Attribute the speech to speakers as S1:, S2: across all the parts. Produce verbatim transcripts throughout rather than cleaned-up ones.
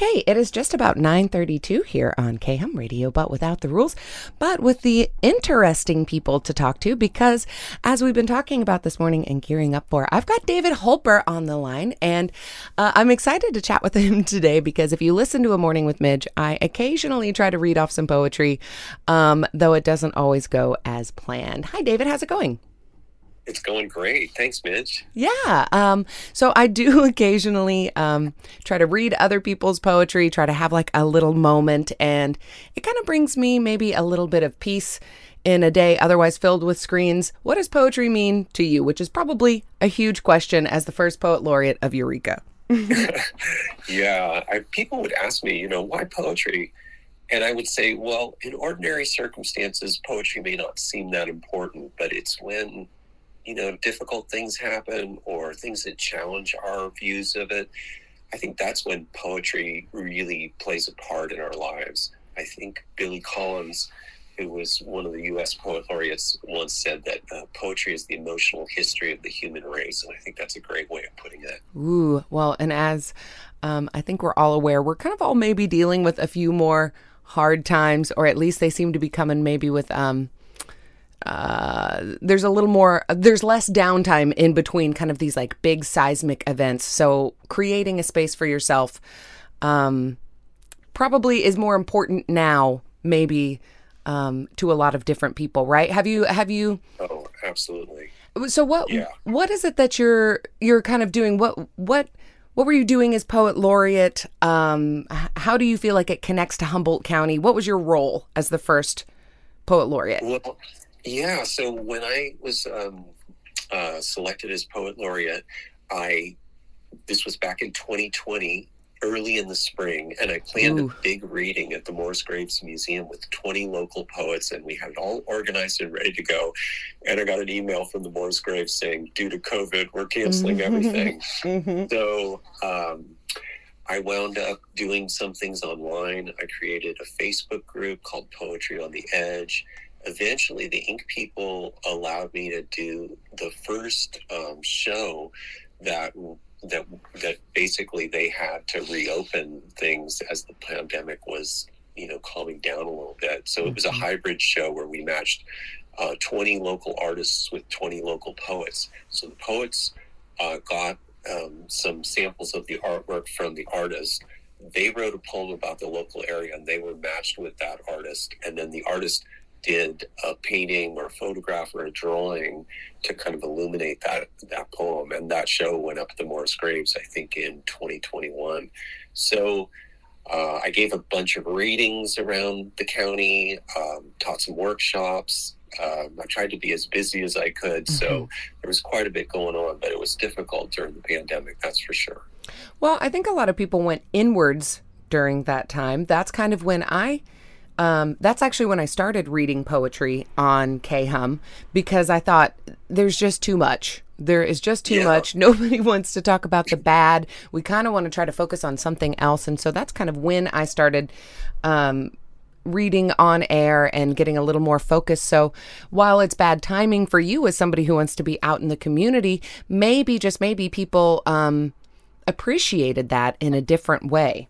S1: Okay, it is just about nine thirty-two here on K H U M Radio, but without the rules, but with the interesting people to talk to, because as we've been talking about this morning and gearing up for, I've got David Holper on the line, and uh, I'm excited to chat with him today because if you listen to A Morning with Midge, I occasionally try to read off some poetry, um, though it doesn't always go as planned. Hi, David. How's it going?
S2: It's going great. Thanks, Midge.
S1: Yeah. Um, so I do occasionally um, try to read other people's poetry, try to have like a little moment, and it kind of brings me maybe a little bit of peace in a day otherwise filled with screens. What does poetry mean to you? Which is probably a huge question as the first poet laureate of Eureka.
S2: yeah. I, people would ask me, you know, why poetry? And I would say, well, in ordinary circumstances, poetry may not seem that important, but it's when you know, difficult things happen or things that challenge our views of it. I think that's when poetry really plays a part in our lives. I think Billy Collins, who was one of the U S Poet Laureates, once said that uh, poetry is the emotional history of the human race. And I think that's a great way of putting it.
S1: Ooh, well, and as um, I think we're all aware, we're kind of all maybe dealing with a few more hard times, or at least they seem to be coming maybe with... Um, Uh, there's a little more, there's less downtime in between kind of these like big seismic events. So creating a space for yourself um, probably is more important now, maybe um, to a lot of different people, right? Have you, have you?
S2: Oh, absolutely.
S1: So what,
S2: yeah.
S1: what is it that you're, you're kind of doing? What, what, what were you doing as Poet Laureate? Um, how do you feel like it connects to Humboldt County? What was your role as the first Poet Laureate?
S2: Well, Yeah, so when I was um, uh, selected as Poet Laureate, I this was back in twenty twenty, early in the spring, and I planned
S1: Ooh.
S2: a big reading at the Morris Graves Museum with twenty local poets, and we had it all organized and ready to go. And I got an email from the Morris Graves saying, due to COVID, we're canceling everything.
S1: mm-hmm.
S2: So um, I wound up doing some things online. I created a Facebook group called Poetry on the Edge. Eventually, the Ink people allowed me to do the first um, show that that that basically they had to reopen things as the pandemic was, you know, calming down a little bit. So it was a hybrid show where we matched uh, twenty local artists with twenty local poets. So the poets uh, got um, some samples of the artwork from the artist. They wrote a poem about the local area, and they were matched with that artist. And then the artist did a painting or a photograph or a drawing to kind of illuminate that that poem. And that show went up at the Morris Graves, I think, in twenty twenty-one. So uh, I gave a bunch of readings around the county, um, taught some workshops. Um, I tried to be as busy as I could. Mm-hmm. So there was quite a bit going on, but it was difficult during the pandemic, that's for sure.
S1: Well, I think a lot of people went inwards during that time. That's kind of when I... Um, that's actually when I started reading poetry on K H U M, because I thought there's just too much. There is just too yeah. much. Nobody wants to talk about the bad. We kind of want to try to focus on something else. And so that's kind of when I started um, reading on air and getting a little more focused. So while it's bad timing for you as somebody who wants to be out in the community, maybe, just maybe people um, appreciated that in a different way.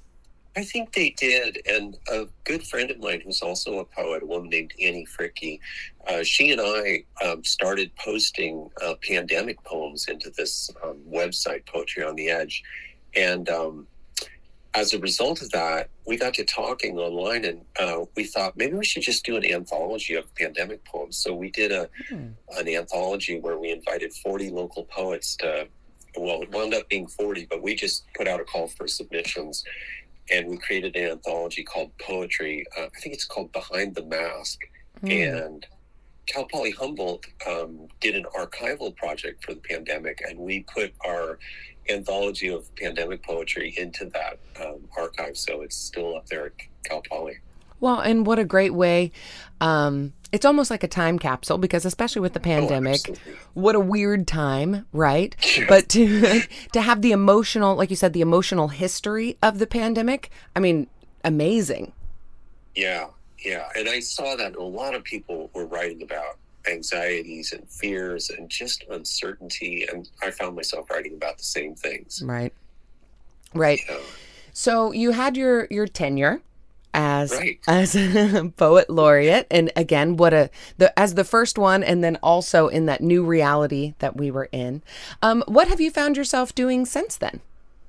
S2: I think they did, and a good friend of mine who's also a poet, a woman named Annie Fricke, uh, she and I um, started posting uh, pandemic poems into this um, website, Poetry on the Edge, and um, as a result of that, we got to talking online, and uh, we thought maybe we should just do an anthology of pandemic poems. So we did a mm. an anthology where we invited forty local poets to, well, it wound up being forty, but we just put out a call for submissions. And we created an anthology called Poetry. Uh, I think it's called Behind the Mask. Mm. And Cal Poly Humboldt um, did an archival project for the pandemic, and we put our anthology of pandemic poetry into that um, archive. So it's still up there at Cal Poly.
S1: Well, and what a great way. Um, it's almost like a time capsule, because especially with the pandemic, oh, what a weird time, right? Yeah. But to to have the emotional, like you said, the emotional history of the pandemic, I mean, amazing.
S2: Yeah, yeah. And I saw that a lot of people were writing about anxieties and fears and just uncertainty. And I found myself writing about the same things.
S1: Right. Right.
S2: You know?
S1: So you had your your tenure as
S2: Right.
S1: as a poet laureate, and again, what a the as the first one, and then also in that new reality that we were in. Um, what have you found yourself doing since then?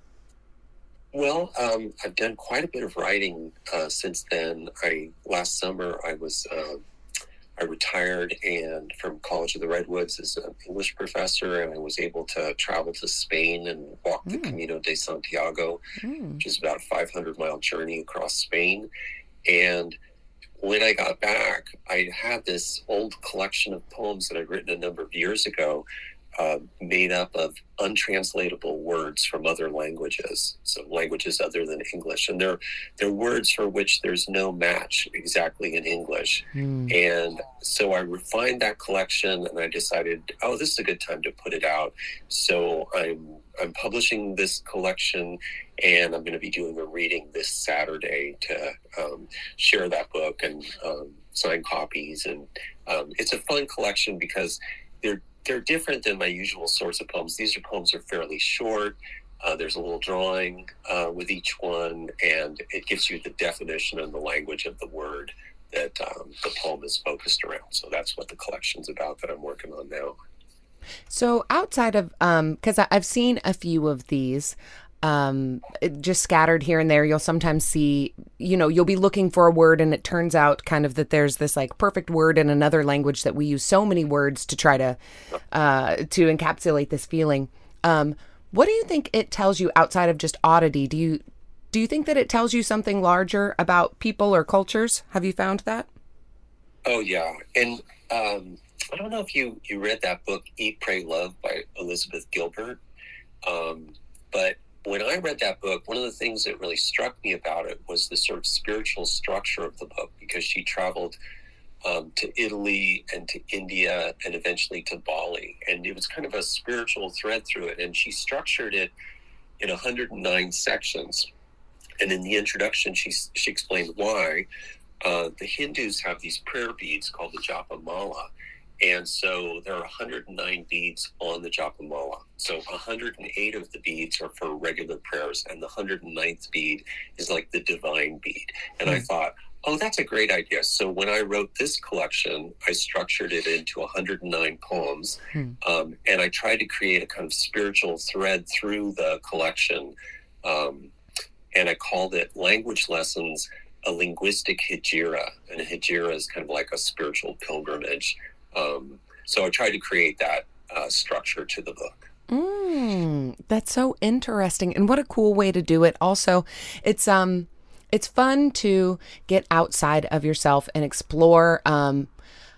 S2: Well, um, I've done quite a bit of writing uh, since then. I last summer I was uh, I retired and from College of the Redwoods as an English professor, and I was able to travel to Spain and walk the
S1: Mm,
S2: Camino de Santiago,
S1: mm,
S2: which is about a five hundred mile journey across Spain. And when I got back, I had this old collection of poems that I'd written a number of years ago, uh, made up of untranslatable words from other languages, so languages other than English. And they're, they're words for which there's no match exactly in English.
S1: mm.
S2: And so I refined that collection and I decided, oh, this is a good time to put it out. So I'm I'm publishing this collection, and I'm going to be doing a reading this Saturday to um, share that book and um, sign copies. And um, it's a fun collection because they're they're different than my usual sorts of poems. These are poems are fairly short. Uh, there's a little drawing uh, with each one, and it gives you the definition and the language of the word that um, the poem is focused around. So that's what the collection's about that I'm working on now.
S1: So outside of, um, because I've seen a few of these, um, it- just scattered here and there, you'll sometimes see, you know, you'll be looking for a word and it turns out kind of that there's this like perfect word in another language that we use so many words to try to, uh, to encapsulate this feeling. Um, what do you think it tells you outside of just oddity? Do you, do you think that it tells you something larger about people or cultures? Have you found that?
S2: Oh yeah, and um, I don't know if you you read that book Eat, Pray, Love by Elizabeth Gilbert, um, but when I read that book, one of the things that really struck me about it was the sort of spiritual structure of the book, because she traveled um, to Italy and to India and eventually to Bali, and it was kind of a spiritual thread through it, and she structured it in one hundred nine sections. And in the introduction, she she explained why. Uh, the Hindus have these prayer beads called the Japa Mala. And so there are one hundred nine beads on the Japa Mala. So one hundred eight of the beads are for regular prayers, and the one hundred ninth bead is like the divine bead. And I
S1: Hmm.
S2: thought, oh, that's a great idea. So when I wrote this collection, I structured it into one hundred nine poems.
S1: Hmm.
S2: Um, and I tried to create a kind of spiritual thread through the collection. Um, and I called it Language Lessons, a Linguistic Hijira. And a Hijira is kind of like a spiritual pilgrimage. Um, so I tried to create that uh, structure to the book.
S1: Mm, that's so interesting, and what a cool way to do it. Also, it's um, it's fun to get outside of yourself and explore um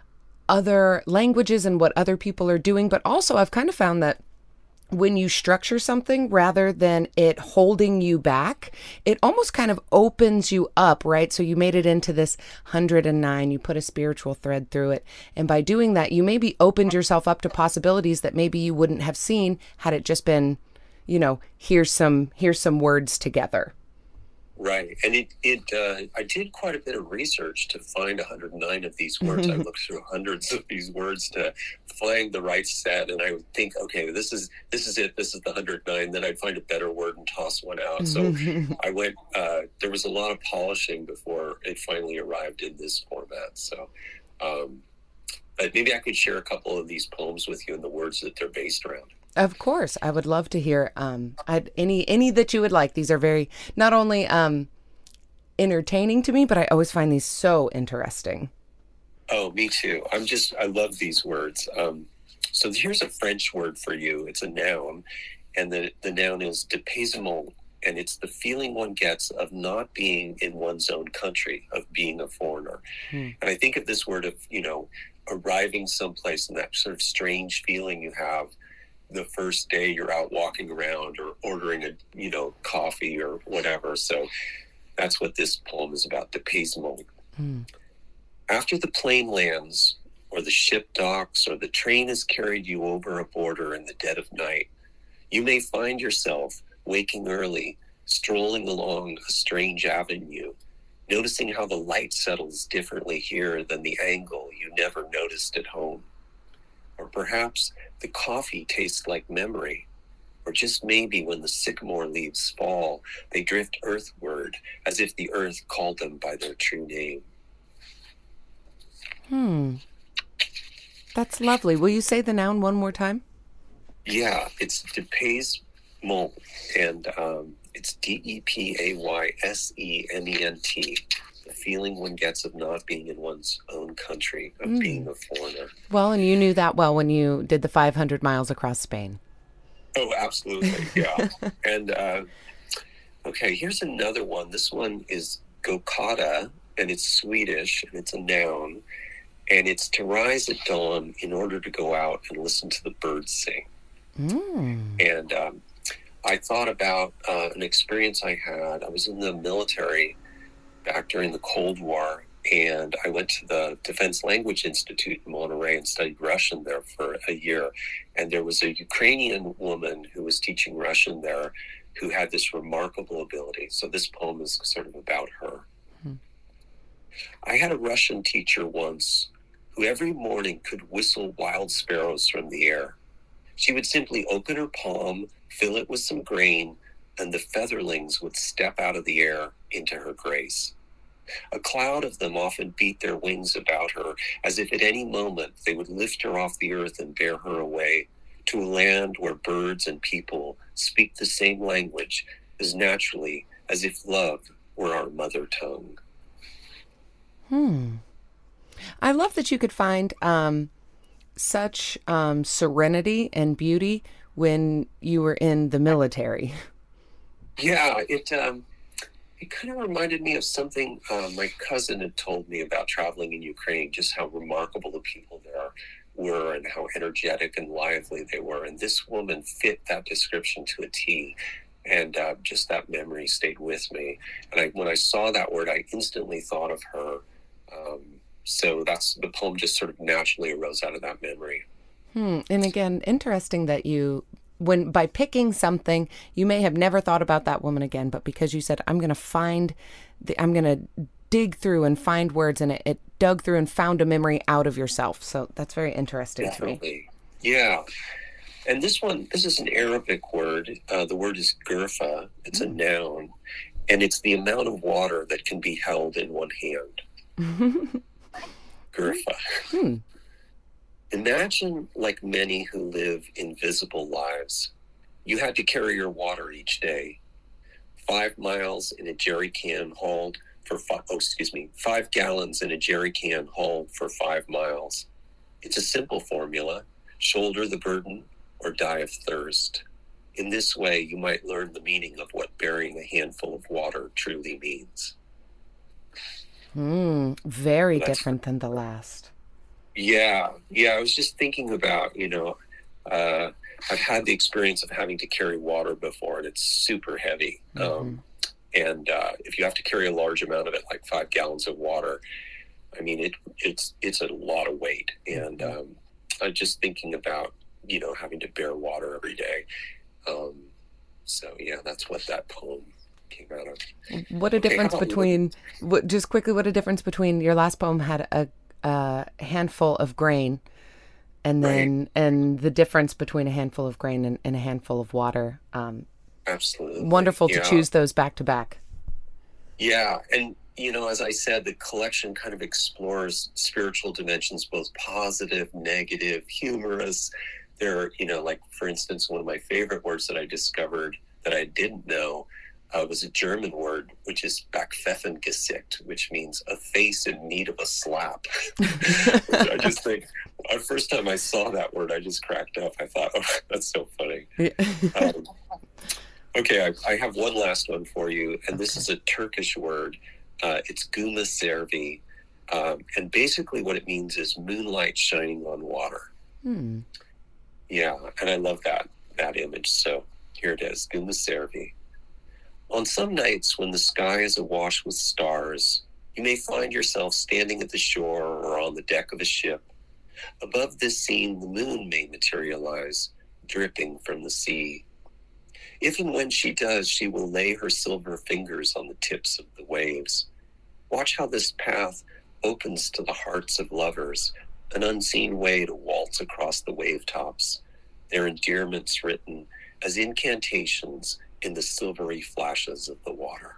S1: other languages and what other people are doing. But also, I've kind of found that when you structure something rather than it holding you back, it almost kind of opens you up, right? So you made it into this one hundred nine, you put a spiritual thread through it. And by doing that, you maybe opened yourself up to possibilities that maybe you wouldn't have seen had it just been, you know, here's some, here's some words together.
S2: Right. And it, it uh, I did quite a bit of research to find one hundred nine of these words. I looked through hundreds of these words to find the right set. And I would think, okay, this is this is it. This is the one hundred nine. Then I'd find a better word and toss one out. So I went, uh, there was a lot of polishing before it finally arrived in this format. So um, but maybe I could share a couple of these poems with you and the words that they're based around.
S1: Of course, I would love to hear um I'd, any any that you would like. These are very not only um entertaining to me, but I always find these so interesting.
S2: Oh, me too. I'm just, I love these words. Um, so here's a French word for you. It's a noun, and the, the noun is dépaysement, and it's the feeling one gets of not being in one's own country, of being a foreigner.
S1: Hmm.
S2: And I think of this word of, you know, arriving someplace and that sort of strange feeling you have the first day you're out walking around or ordering a, you know, coffee or whatever. So that's what this poem is about, dépaysement.
S1: Hmm.
S2: After the plane lands, or the ship docks, or the train has carried you over a border in the dead of night, you may find yourself waking early, strolling along a strange avenue, noticing how the light settles differently here than the angle you never noticed at home. Or perhaps the coffee tastes like memory, Or just maybe when the sycamore leaves fall, they drift earthward as if the earth called them by their true name.
S1: Hmm. That's lovely. Will you say the noun one more time?
S2: Yeah, it's dépaysement, and um, it's D E P A Y S E M E N T. The feeling one gets of not being in one's own country, of mm. being a foreigner.
S1: Well, and you knew that well when you did the five hundred miles across Spain.
S2: Oh, absolutely, yeah. and, uh, okay, here's another one. This one is gokada, and it's Swedish, and it's a noun. And it's to rise at dawn in order to go out and listen to the birds sing. Mm. And um, I thought about uh, an experience I had. I was in the military back during the Cold War, and I went to the Defense Language Institute in Monterey and studied Russian there for a year. And there was a Ukrainian woman who was teaching Russian there who had this remarkable ability. So this poem is sort of about her. Mm. I had a Russian teacher once who every morning could whistle wild sparrows from the air. She would simply open her palm, fill it with some grain, and the featherlings would step out of the air into her grace. A cloud of them often beat their wings about her, as if at any moment they would lift her off the earth and bear her away to a land where birds and people speak the same language as naturally as if love were our mother tongue.
S1: Hmm. I love that you could find um, such um, serenity and beauty when you were in the military.
S2: Yeah, it um, it kind of reminded me of something uh, my cousin had told me about traveling in Ukraine, just how remarkable the people there were and how energetic and lively they were. And this woman fit that description to a T. And uh, just that memory stayed with me. And I, when I saw that word, I instantly thought of her. Um, So that's the poem just sort of naturally arose out of that memory.
S1: Hmm. And again, interesting that you, when by picking something, you may have never thought about that woman again, but because you said, I'm going to find, the, I'm going to dig through and find words, and it, it dug through and found a memory out of yourself. So that's very interesting
S2: Definitely.
S1: to me.
S2: Yeah. And this one, this is an Arabic word. Uh, the word is gurfa. It's mm. a noun. And it's the amount of water that can be held in one hand. Gurfa. Hmm. Imagine, like many who live invisible lives, you had to carry your water each day. Five miles in a jerry can hauled for five, oh, excuse me, five gallons in a jerry can hauled for five miles. It's a simple formula. Shoulder the burden or die of thirst. In this way, you might learn the meaning of what bearing a handful of water truly means.
S1: Hmm, very so different than the last.
S2: Yeah, yeah. I was just thinking about, you know, uh, I've had the experience of having to carry water before, and it's super heavy. Mm-hmm. Um, and uh, if you have to carry a large amount of it, like five gallons of water, I mean, it it's it's a lot of weight. And um, I'm just thinking about, you know, having to bear water every day. Um, so yeah, that's what that poem came out of.
S1: What a okay, difference between, what, just quickly, what a difference between your last poem had a, a handful of grain, and then, right. and the difference between a handful of grain and, and a handful of water. Um,
S2: Absolutely.
S1: Wonderful
S2: yeah.
S1: to choose those back to back.
S2: Yeah. And, you know, as I said, the collection kind of explores spiritual dimensions, both positive, negative, humorous. There are, you know, like, for instance, one of my favorite words that I discovered that I didn't know uh, was a German word, which is Backpfeffengesicht, which means a face in need of a slap. I just think, the first time I saw that word, I just cracked up. I thought, oh, that's so funny. um, okay, I, I have one last one for you, and this is a Turkish word. Uh, it's Guma Servi, um, and basically what it means is moonlight shining on water. Hmm. Yeah, and I love that that image. So here it is, Guma Servi. On some nights when the sky is awash with stars, you may find yourself standing at the shore or on the deck of a ship. Above this scene, the moon may materialize, dripping from the sea. If and when she does, she will lay her silver fingers on the tips of the waves. Watch how this path opens to the hearts of lovers, an unseen way to waltz across the wave tops, their endearments written as incantations in the silvery flashes of the water.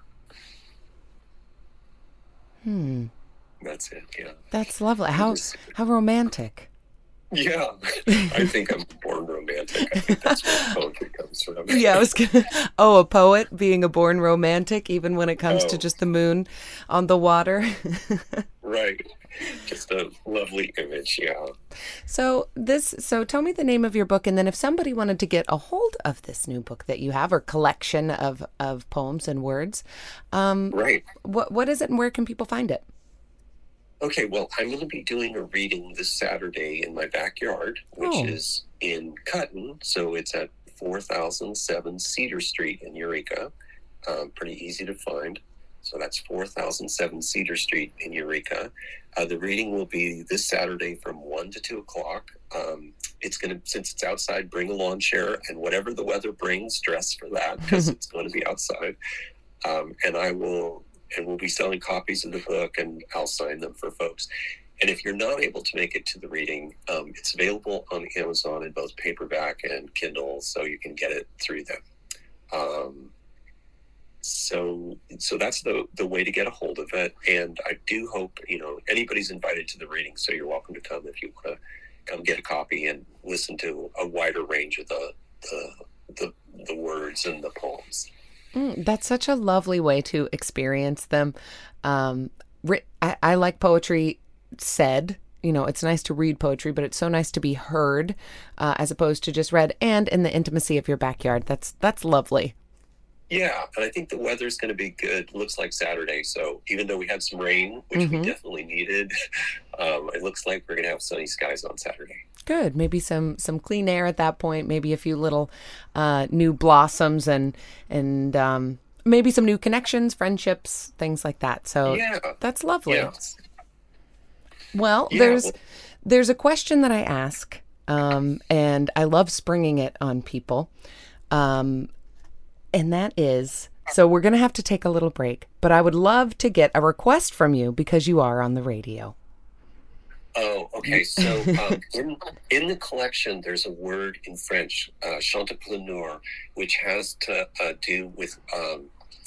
S1: Hmm.
S2: That's it, yeah.
S1: That's lovely. How, how romantic.
S2: Yeah, I think I'm born romantic. I think that's where poetry comes from.
S1: Yeah, I was gonna. Oh, a poet being a born romantic, even when it comes
S2: oh,
S1: to just the moon on the water.
S2: Right. Just a lovely image, yeah.
S1: So this. So tell me the name of your book, and then if somebody wanted to get a hold of this new book that you have, or collection of of poems and words, um,
S2: right.
S1: What what is it, and where can people find it?
S2: Okay, well, I'm going to be doing a reading this Saturday in my backyard, which
S1: Oh.
S2: is in Cutton. So it's at four thousand seven Cedar Street in Eureka. Um, pretty easy to find. So that's four thousand seven Cedar Street in Eureka. Uh, the reading will be this Saturday from one to two o'clock. Um, it's going to, since it's outside, bring a lawn chair, and whatever the weather brings, dress for that, because it's going to be outside. Um, and I will... and we'll be selling copies of the book, and I'll sign them for folks. And if you're not able to make it to the reading, um, it's available on Amazon in both paperback and Kindle, so you can get it through them. Um, so so that's the, the way to get a hold of it. And I do hope, you know, anybody's invited to the reading, so you're welcome to come if you want to come get a copy and listen to a wider range of the the the, the words and the poems.
S1: Mm, that's such a lovely way to experience them. Um, I, I like poetry said. You know, it's nice to read poetry, but it's so nice to be heard uh, as opposed to just read, and in the intimacy of your backyard. That's that's lovely.
S2: Yeah, and I think the weather's going to be good. Looks like Saturday, so even though we had some rain, which
S1: mm-hmm.
S2: we definitely needed, um, it looks like we're going to have sunny skies on Saturday.
S1: Good. Maybe some, some clean air at that point. Maybe a few little uh, new blossoms and and um, maybe some new connections, friendships, things like that. So
S2: yeah.
S1: that's lovely.
S2: Yeah.
S1: Well,
S2: yeah,
S1: there's
S2: well,
S1: there's a question that I ask, um, and I love springing it on people, um, and that is. So we're going to have to take a little break, but I would love to get a request from you because you are on the radio.
S2: Oh, okay. So um, in in the collection, there's a word in French, uh, chantepreneur, which has to uh, do with um,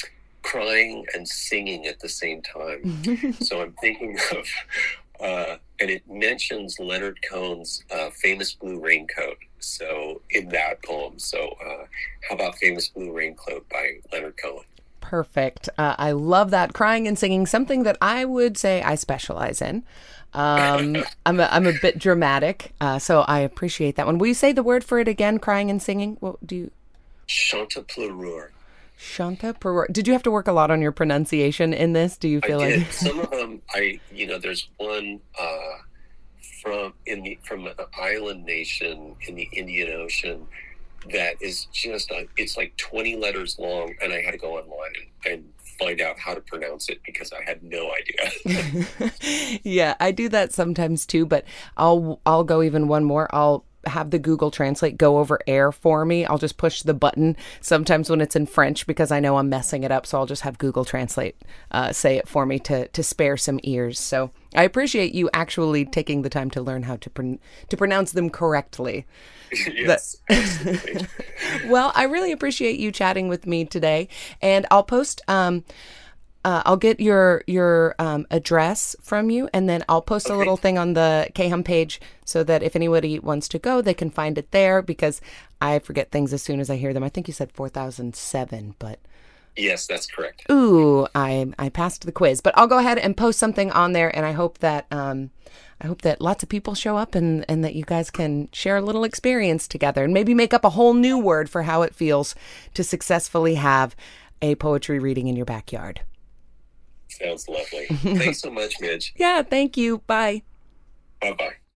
S2: crying and singing at the same time. So I'm thinking of, uh, and it mentions Leonard Cohen's uh, famous blue raincoat. So in that poem, so uh, how about Famous Blue Raincoat by Leonard Cohen?
S1: Perfect. Uh, I love that. Crying and singing, something that I would say I specialize in. Um, I'm a, I'm a bit dramatic, uh, so I appreciate that one. Will you say the word for it again? Crying and singing. What do you?
S2: Chantepreneur.
S1: Chantepreneur. Did you have to work a lot on your pronunciation in this? Do you feel
S2: I
S1: like
S2: did. Some of them? I you know, there's one uh, from in the from an island nation in the Indian Ocean that is just a, it's like twenty letters long, and I had to go online and, and find out how to pronounce it because I had no idea.
S1: Yeah, I do that sometimes too, but I'll I'll go even one more. I'll have the Google Translate go over air for me. I'll just push the button sometimes when it's in French because I know I'm messing it up. So I'll just have Google Translate uh, say it for me to to spare some ears. So I appreciate you actually taking the time to learn how to pron- to pronounce them correctly.
S2: Yes, absolutely.
S1: Well, I really appreciate you chatting with me today, and I'll post. Um, uh, I'll get your your um, address from you, and then I'll post
S2: Okay.
S1: a little thing on the K-Hum page so that if anybody wants to go, they can find it there. Because I forget things as soon as I hear them. I think you said four thousand seven, but
S2: Yes, that's correct.
S1: ooh, I I passed the quiz. But I'll go ahead and post something on there, and I hope that um, I hope that lots of people show up and and that you guys can share a little experience together and maybe make up a whole new word for how it feels to successfully have a poetry reading in your backyard.
S2: Sounds lovely. Thanks so much, Midge.
S1: Yeah, thank you. Bye.
S2: Bye bye.